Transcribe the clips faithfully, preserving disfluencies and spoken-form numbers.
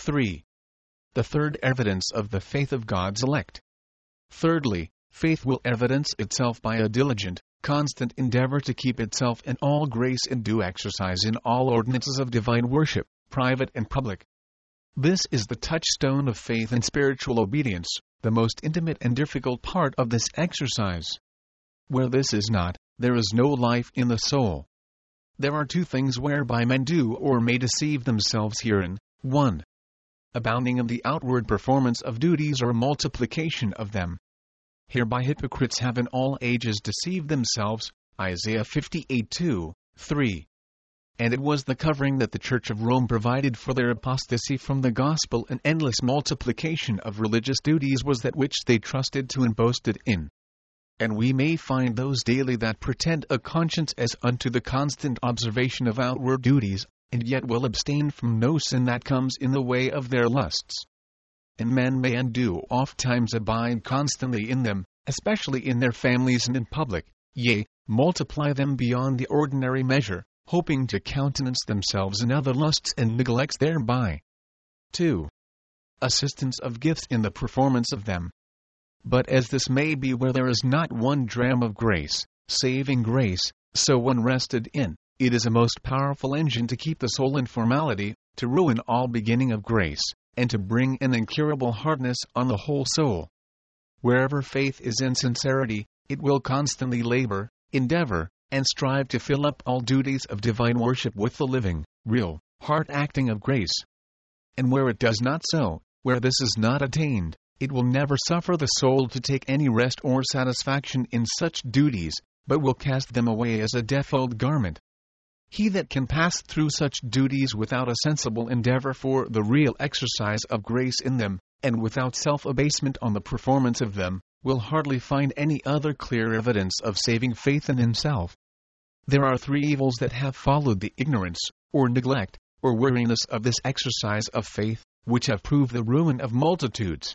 three. The third evidence of the faith of God's elect. Thirdly, faith will evidence itself by a diligent, constant endeavor to keep itself in all grace and due exercise in all ordinances of divine worship, private and public. This is the touchstone of faith and spiritual obedience, the most intimate and difficult part of this exercise. Where this is not, there is no life in the soul. There are two things whereby men do or may deceive themselves herein. one. Abounding of the outward performance of duties or multiplication of them. Hereby hypocrites have in all ages deceived themselves, Isaiah fifty-eight two, three. And it was the covering that the Church of Rome provided for their apostasy from the gospel, and endless multiplication of religious duties was that which they trusted to and boasted in. And we may find those daily that pretend a conscience as unto the constant observation of outward duties, and yet will abstain from no sin that comes in the way of their lusts. And men may and do oft times abide constantly in them, especially in their families and in public, yea, multiply them beyond the ordinary measure, hoping to countenance themselves in other lusts and neglects thereby. two. Assistance of gifts in the performance of them. But as this may be where there is not one dram of grace, saving grace, so when rested in, it is a most powerful engine to keep the soul in formality, to ruin all beginning of grace, and to bring an incurable hardness on the whole soul. Wherever faith is in sincerity, it will constantly labor, endeavor, and strive to fill up all duties of divine worship with the living, real, heart-acting of grace. And where it does not so, where this is not attained, it will never suffer the soul to take any rest or satisfaction in such duties, but will cast them away as a defiled garment. He that can pass through such duties without a sensible endeavor for the real exercise of grace in them, and without self-abasement on the performance of them, will hardly find any other clear evidence of saving faith in himself. There are three evils that have followed the ignorance, or neglect, or weariness of this exercise of faith, which have proved the ruin of multitudes.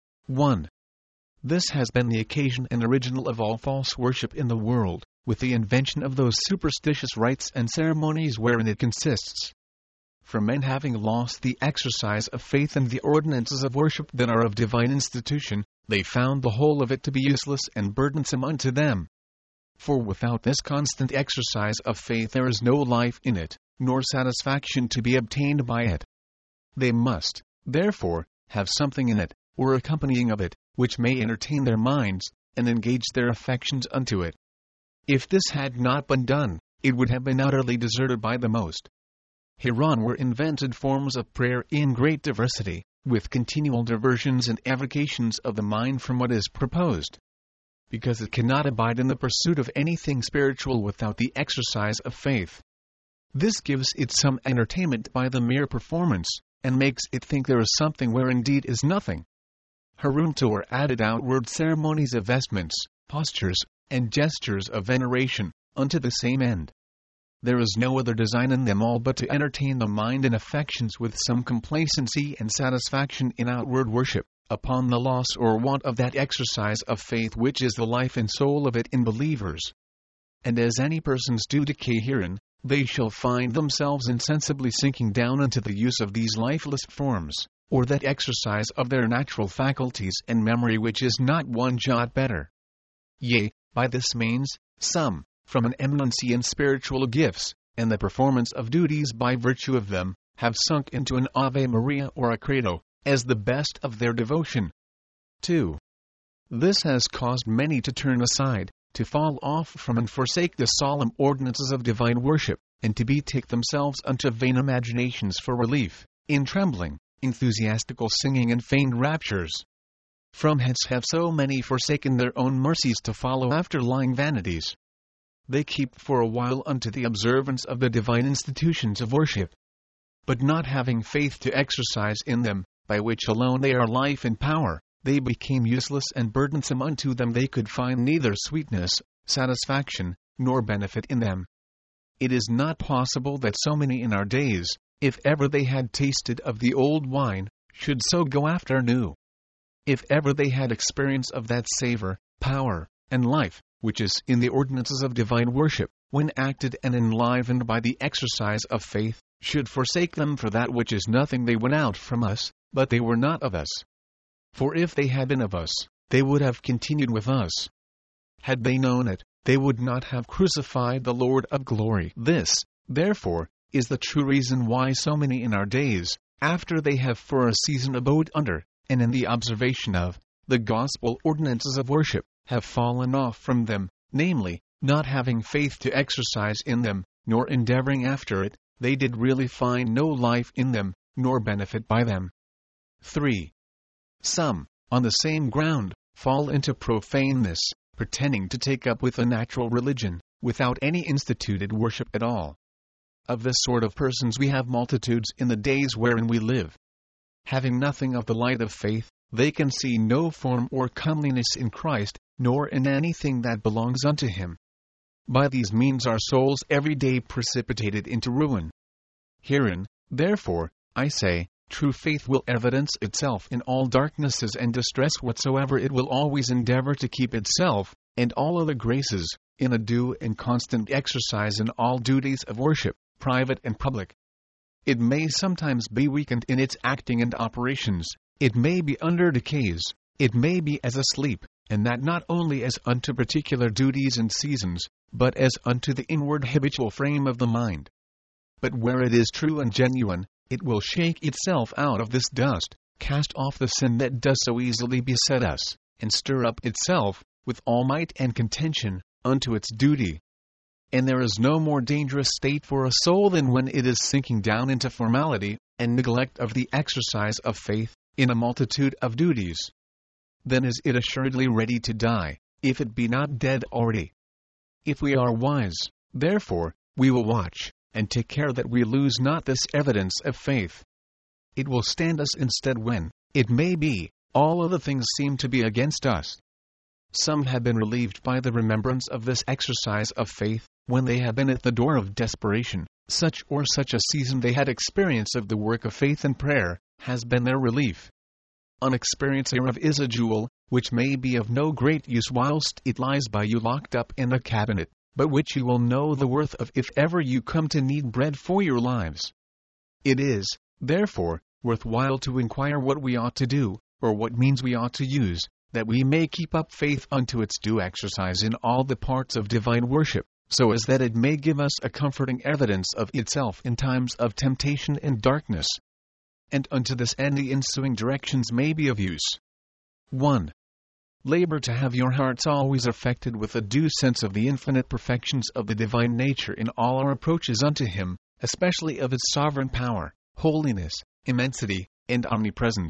one. This has been the occasion and original of all false worship in the world, with the invention of those superstitious rites and ceremonies wherein it consists. For men having lost the exercise of faith and the ordinances of worship that are of divine institution, they found the whole of it to be useless and burdensome unto them. For without this constant exercise of faith there is no life in it, nor satisfaction to be obtained by it. They must, therefore, have something in it, or accompanying of it, which may entertain their minds, and engage their affections unto it. If this had not been done, it would have been utterly deserted by the most. Hereon were invented forms of prayer in great diversity, with continual diversions and avocations of the mind from what is proposed. Because it cannot abide in the pursuit of anything spiritual without the exercise of faith. This gives it some entertainment by the mere performance, and makes it think there is something where indeed is nothing. Hereunto are added outward ceremonies of vestments, postures, and gestures of veneration, unto the same end. There is no other design in them all but to entertain the mind and affections with some complacency and satisfaction in outward worship, upon the loss or want of that exercise of faith which is the life and soul of it in believers. And as any persons do decay herein, they shall find themselves insensibly sinking down into the use of these lifeless forms, or that exercise of their natural faculties and memory which is not one jot better. Yea, by this means, some, from an eminency in spiritual gifts, and the performance of duties by virtue of them, have sunk into an Ave Maria or a Credo, as the best of their devotion. two. This has caused many to turn aside, to fall off from and forsake the solemn ordinances of divine worship, and to betake themselves unto vain imaginations for relief, in trembling, enthusiastical singing and feigned raptures. From hence have so many forsaken their own mercies to follow after lying vanities. They keep for a while unto the observance of the divine institutions of worship. But not having faith to exercise in them, by which alone they are life and power, they became useless and burdensome unto them. They could find neither sweetness, satisfaction, nor benefit in them. It is not possible that so many in our days, if ever they had tasted of the old wine, should so go after new. If ever they had experience of that savor, power, and life, which is in the ordinances of divine worship, when acted and enlivened by the exercise of faith, should forsake them for that which is nothing. They went out from us, but they were not of us. For if they had been of us, they would have continued with us. Had they known it, they would not have crucified the Lord of glory. This, therefore, is the true reason why so many in our days, after they have for a season abode under, and in the observation of, the gospel ordinances of worship, have fallen off from them, namely, not having faith to exercise in them, nor endeavoring after it, they did really find no life in them, nor benefit by them. three. Some, on the same ground, fall into profaneness, pretending to take up with a natural religion, without any instituted worship at all. Of this sort of persons we have multitudes in the days wherein we live. Having nothing of the light of faith, they can see no form or comeliness in Christ, nor in anything that belongs unto him. By these means are souls every day precipitated into ruin. Herein, therefore, I say, true faith will evidence itself in all darknesses and distress whatsoever. It will always endeavor to keep itself, and all other graces, in a due and constant exercise in all duties of worship, private and public. It may sometimes be weakened in its acting and operations, it may be under decays, it may be as asleep, and that not only as unto particular duties and seasons, but as unto the inward habitual frame of the mind. But where it is true and genuine, it will shake itself out of this dust, cast off the sin that does so easily beset us, and stir up itself, with all might and contention, unto its duty. And there is no more dangerous state for a soul than when it is sinking down into formality, and neglect of the exercise of faith, in a multitude of duties. Then is it assuredly ready to die, if it be not dead already. If we are wise, therefore, we will watch, and take care that we lose not this evidence of faith. It will stand us instead when, it may be, all other things seem to be against us. Some have been relieved by the remembrance of this exercise of faith, when they have been at the door of desperation. Such or such a season they had experience of the work of faith and prayer, has been their relief. An experience hereof is a jewel, which may be of no great use whilst it lies by you locked up in a cabinet, but which you will know the worth of if ever you come to need bread for your lives. It is, therefore, worthwhile to inquire what we ought to do, or what means we ought to use, that we may keep up faith unto its due exercise in all the parts of divine worship, so as that it may give us a comforting evidence of itself in times of temptation and darkness. And unto this end the ensuing directions may be of use. one. Labor to have your hearts always affected with a due sense of the infinite perfections of the divine nature in all our approaches unto him, especially of his sovereign power, holiness, immensity, and omnipresence.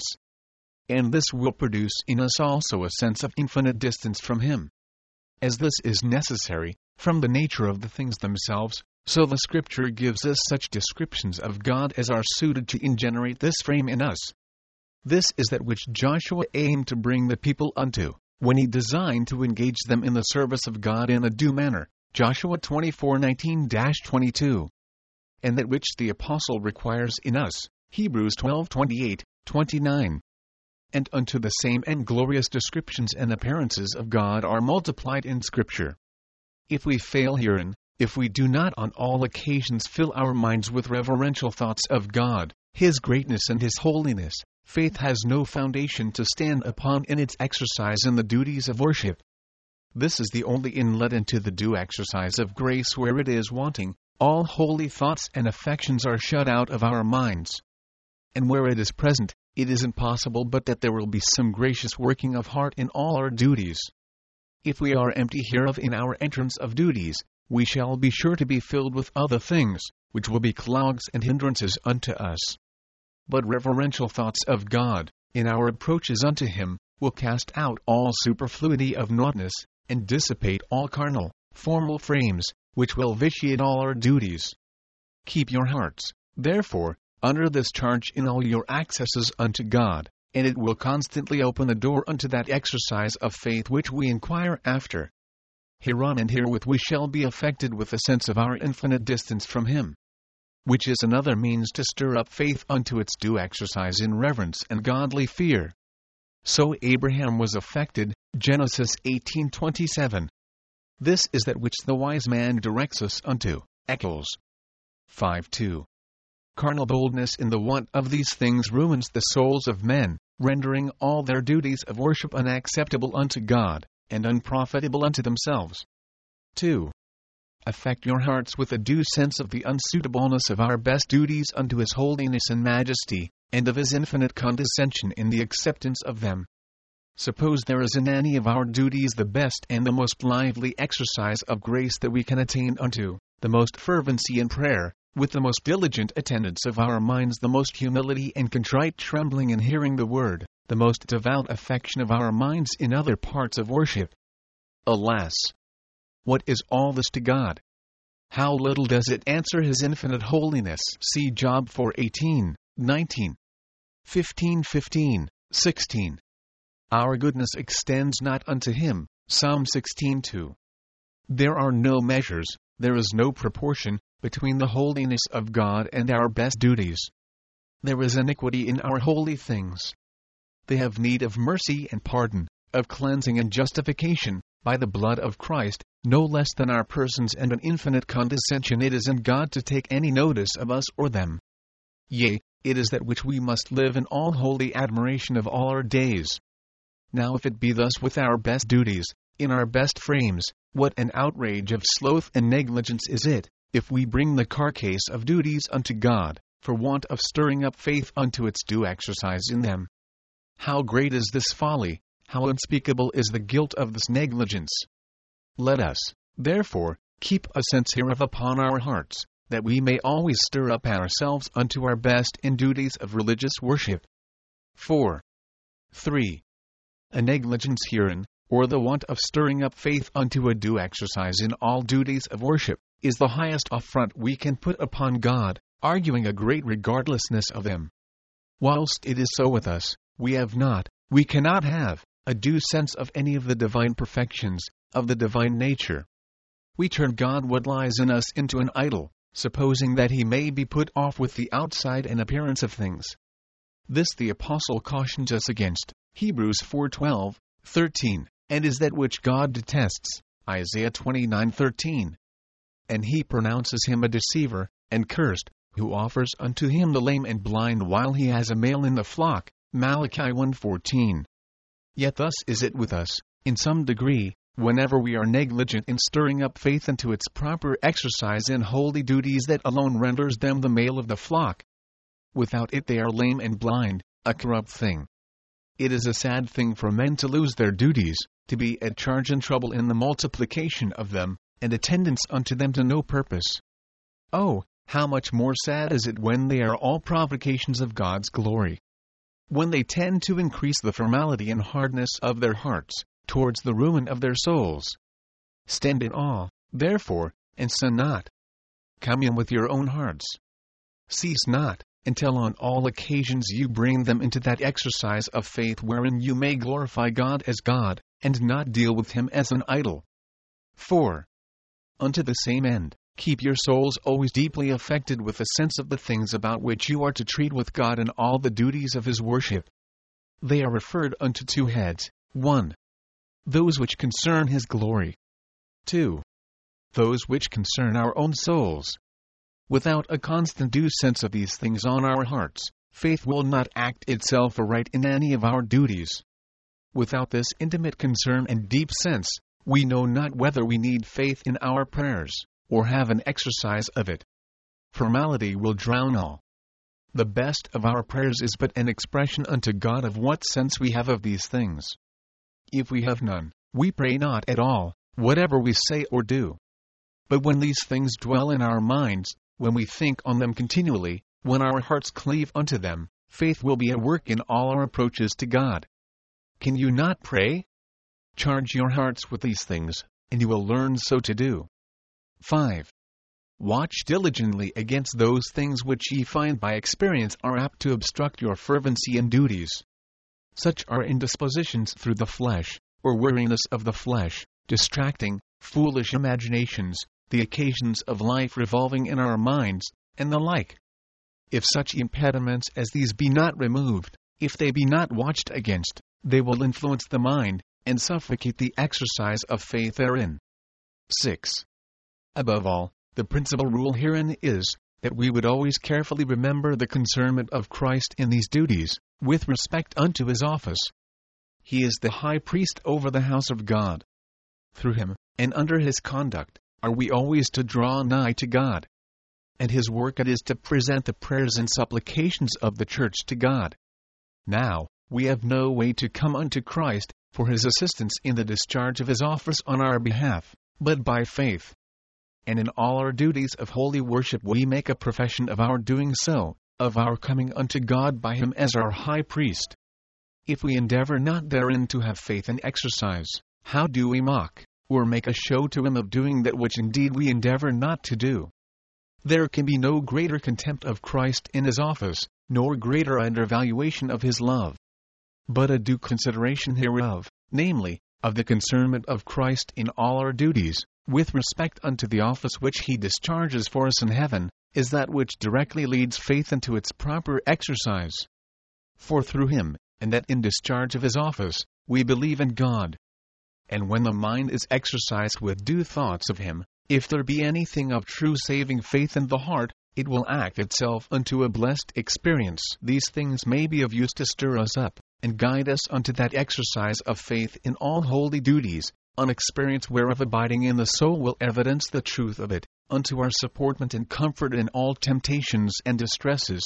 And this will produce in us also a sense of infinite distance from him. As this is necessary, from the nature of the things themselves, so the Scripture gives us such descriptions of God as are suited to ingenerate this frame in us. This is that which Joshua aimed to bring the people unto, when he designed to engage them in the service of God in a due manner, Joshua twenty-four nineteen to twenty-two. And that which the Apostle requires in us, Hebrews twelve twenty-eight to twenty-nine. And unto the same end glorious descriptions and appearances of God are multiplied in Scripture. If we fail herein, if we do not on all occasions fill our minds with reverential thoughts of God, his greatness and his holiness, faith has no foundation to stand upon in its exercise in the duties of worship. This is the only inlet into the due exercise of grace. Where it is wanting, all holy thoughts and affections are shut out of our minds. And where it is present, it is impossible but that there will be some gracious working of heart in all our duties. If we are empty hereof in our entrance of duties, we shall be sure to be filled with other things, which will be clogs and hindrances unto us. But reverential thoughts of God, in our approaches unto him, will cast out all superfluity of naughtiness, and dissipate all carnal, formal frames, which will vitiate all our duties. Keep your hearts, therefore, under this charge in all your accesses unto God, and it will constantly open the door unto that exercise of faith which we inquire after. Hereon and herewith we shall be affected with a sense of our infinite distance from him, which is another means to stir up faith unto its due exercise in reverence and godly fear. So Abraham was affected, Genesis eighteen twenty-seven. This is that which the wise man directs us unto, Eccles five two. Carnal boldness in the want of these things ruins the souls of men, rendering all their duties of worship unacceptable unto God, and unprofitable unto themselves. two. Affect your hearts with a due sense of the unsuitableness of our best duties unto His holiness and majesty, and of His infinite condescension in the acceptance of them. Suppose there is in any of our duties the best and the most lively exercise of grace that we can attain unto, the most fervency in prayer, with the most diligent attendance of our minds, the most humility and contrite trembling in hearing the word, the most devout affection of our minds in other parts of worship. Alas! What is all this to God? How little does it answer His infinite holiness? See Job four eighteen, nineteen, fifteen fifteen, sixteen. Our goodness extends not unto Him. Psalm sixteen two. There are no measures, there is no proportion, between the holiness of God and our best duties. There is iniquity in our holy things. They have need of mercy and pardon, of cleansing and justification, by the blood of Christ, no less than our persons, and an infinite condescension it is in God to take any notice of us or them. Yea, it is that which we must live in all holy admiration of all our days. Now if it be thus with our best duties, in our best frames, what an outrage of sloth and negligence is it, if we bring the carcase of duties unto God, for want of stirring up faith unto its due exercise in them. How great is this folly, how unspeakable is the guilt of this negligence! Let us, therefore, keep a sense hereof upon our hearts, that we may always stir up ourselves unto our best in duties of religious worship. four. three. A negligence herein, or the want of stirring up faith unto a due exercise in all duties of worship, is the highest affront we can put upon God, arguing a great regardlessness of them. Whilst it is so with us, we have not, we cannot have, a due sense of any of the divine perfections, of the divine nature. We turn God what lies in us into an idol, supposing that He may be put off with the outside and appearance of things. This the Apostle cautions us against, Hebrews four twelve, thirteen, and is that which God detests, Isaiah twenty-nine thirteen. And He pronounces him a deceiver, and cursed, who offers unto Him the lame and blind while he has a male in the flock, Malachi one fourteen. Yet thus is it with us, in some degree, whenever we are negligent in stirring up faith into its proper exercise in holy duties, that alone renders them the male of the flock. Without it they are lame and blind, a corrupt thing. It is a sad thing for men to lose their duties, to be at charge and trouble in the multiplication of them, and attendance unto them to no purpose. Oh, how much more sad is it when they are all provocations of God's glory! When they tend to increase the formality and hardness of their hearts, towards the ruin of their souls. Stand in awe, therefore, and sin not. Commune with your own hearts. Cease not, until on all occasions you bring them into that exercise of faith wherein you may glorify God as God, and not deal with Him as an idol. four. Unto the same end, keep your souls always deeply affected with a sense of the things about which you are to treat with God in all the duties of His worship. They are referred unto two heads. one. Those which concern His glory. two. Those which concern our own souls. Without a constant due sense of these things on our hearts, faith will not act itself aright in any of our duties. Without this intimate concern and deep sense, we know not whether we need faith in our prayers, or have an exercise of it. Formality will drown all. The best of our prayers is but an expression unto God of what sense we have of these things. If we have none, we pray not at all, whatever we say or do. But when these things dwell in our minds, when we think on them continually, when our hearts cleave unto them, faith will be at work in all our approaches to God. Can you not pray? Charge your hearts with these things, and you will learn so to do. five. Watch diligently against those things which ye find by experience are apt to obstruct your fervency and duties. Such are indispositions through the flesh, or weariness of the flesh, distracting, foolish imaginations, the occasions of life revolving in our minds, and the like. If such impediments as these be not removed, if they be not watched against, they will influence the mind, and suffocate the exercise of faith therein. six. Above all, the principal rule herein is, that we would always carefully remember the concernment of Christ in these duties, with respect unto his office. He is the high priest over the house of God. Through him, and under his conduct, are we always to draw nigh to God. And his work it is to present the prayers and supplications of the church to God. Now, we have no way to come unto Christ, for his assistance in the discharge of his office on our behalf, but by faith. And in all our duties of holy worship we make a profession of our doing so, of our coming unto God by him as our high priest. If we endeavor not therein to have faith and exercise, how do we mock, or make a show to him of doing that which indeed we endeavor not to do? There can be no greater contempt of Christ in his office, nor greater undervaluation of his love. But a due consideration hereof, namely, of the concernment of Christ in all our duties, with respect unto the office which he discharges for us in heaven, is that which directly leads faith into its proper exercise. For through him, and that in discharge of his office, we believe in God. And when the mind is exercised with due thoughts of him, if there be anything of true saving faith in the heart, it will act itself unto a blessed experience. These things may be of use to stir us up, and guide us unto that exercise of faith in all holy duties, an experience whereof abiding in the soul will evidence the truth of it, unto our supportment and comfort in all temptations and distresses.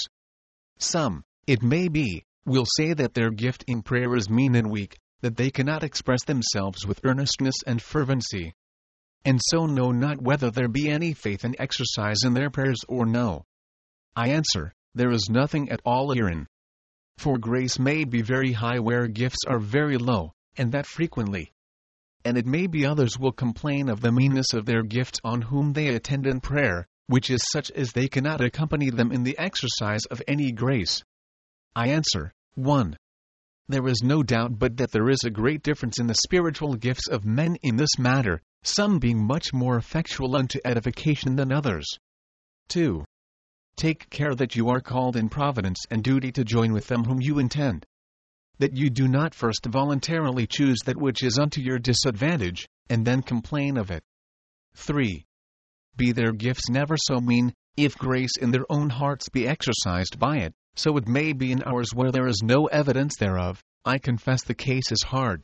Some, it may be, will say that their gift in prayer is mean and weak, that they cannot express themselves with earnestness and fervency, and so know not whether there be any faith and exercise in their prayers or no. I answer, there is nothing at all herein. For grace may be very high where gifts are very low, and that frequently. And it may be others will complain of the meanness of their gifts on whom they attend in prayer, which is such as they cannot accompany them in the exercise of any grace. I answer, one. There is no doubt but that there is a great difference in the spiritual gifts of men in this matter, some being much more effectual unto edification than others. two. Take care that you are called in providence and duty to join with them whom you intend. That you do not first voluntarily choose that which is unto your disadvantage, and then complain of it. three. Be their gifts never so mean, if grace in their own hearts be exercised by it, so it may be in ours where there is no evidence thereof. I confess the case is hard.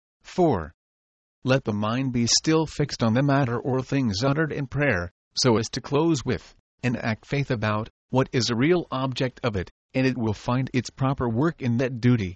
four. Let the mind be still fixed on the matter or things uttered in prayer, so as to close with, and act faith about, what is a real object of it, and it will find its proper work in that duty.